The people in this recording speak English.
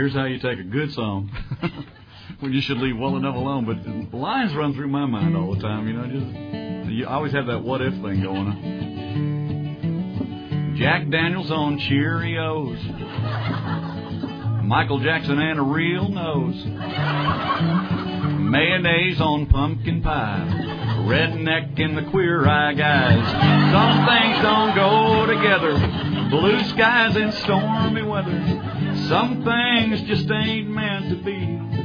here's how you take a good song when you should leave well enough alone. But the lines run through my mind all the time, you know. You always have that what if thing going on. Jack Daniels on Cheerios, Michael Jackson and a real nose, mayonnaise on pumpkin pie, redneck and the queer eye guys. Some things don't go together, blue skies and stormy weather. Some things just ain't meant to be.